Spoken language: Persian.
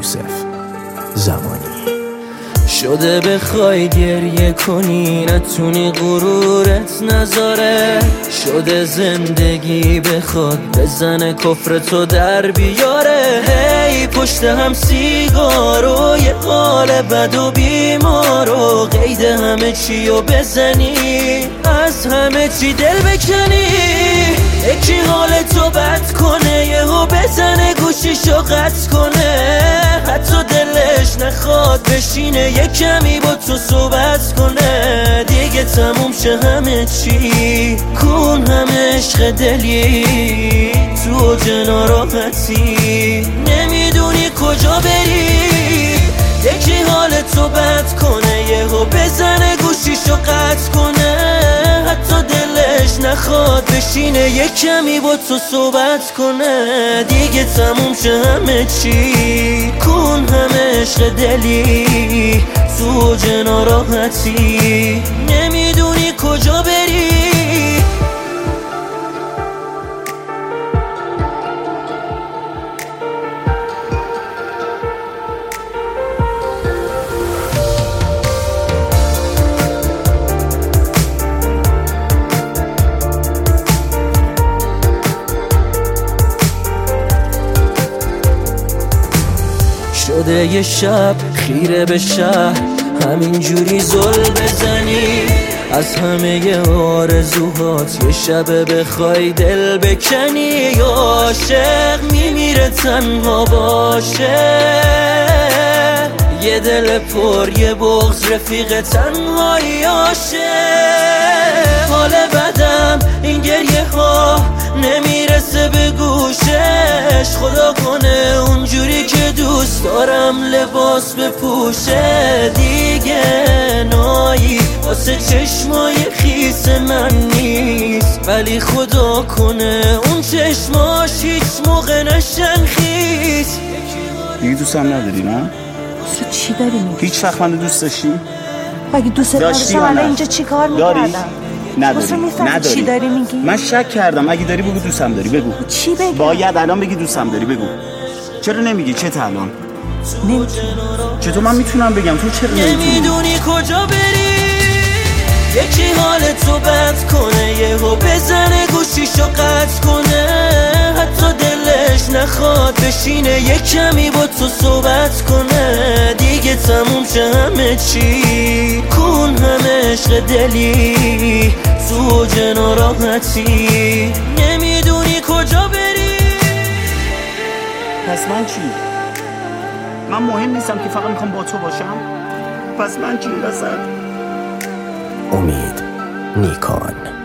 یوسف زمانی. شده بخوای گریه کنی نتونی غرورت نذاره، شده زندگی بخواد بزنه کفر تو در بیاره. هی پشت هم سیگارو یه حال بد و بیمارو، قید همه چی رو بزنی از همه چی دل بکنی. یکی حال تو بد کنه یهو بزنه گوشیشو قطع کنه، حتی دلش نخواد بشینه یه کمی با تو صحبت کنه. دیگه تموم شه همه چی، کن همه عشق دلی تو اوج ناراحتی، نمیدونی کجا بری. یکی حال تو بد کنه یهو بزنه گوشیشو قطع کنه، حتی دلش نخواد بشینه یه کمی با تو صحبت کنه. دیگه تموم شه همه چی، کن همه عشق دلی تو اوج ناراحتی، نمیدونی کجا بری. شده یه شب خیره به شهر همینجوری زل بزنی، از همه آرزوهات یه شب بخوای دل بکنی. عاشق میمیره تنها باشه، یه دل پر یه بغض رفیق تنهایی عاشق. حال بدم این گریه ها نمیرسه به گوشش، خدا کنه اونجوری که دوست دارم لباس بپوشه. دیگه نایی واسه چشمای خیس من نیست، ولی خدا کنه اون چشماش هیچ موقع نشن خیس. دیگه دوست هم نداری نه؟ تو چی داری میگی؟ هیچ وقت من دوست داشتی؟ مگه دوست داشتی الان اینجا چی کار میکردم؟ نداری. چی داری میگی؟ من شک کردم، اگه داری بگو دوستم داری، بگو. چی بگم؟ باید الان بگی دوستم داری، بگو. چرا نمیگی؟ چه الان؟ نمیتونم. چطور من میتونم بگم تو چرا نمیدونی کجا بری. یکی حال تو بد کنه یهو بزنه گوشیشو قطع کنه، حتی دلش نخواد بشینه یه کمی با تو صحبت کنه. دیگه تموم شه همه چی، کن همه عشق دلی تو اوج ناراحتی، نمیدونی کجا بری. پس من چی؟ من مهم نیستم که فقط میخوام با تو باشم؟ پس من چی وسط؟ امید نیکان.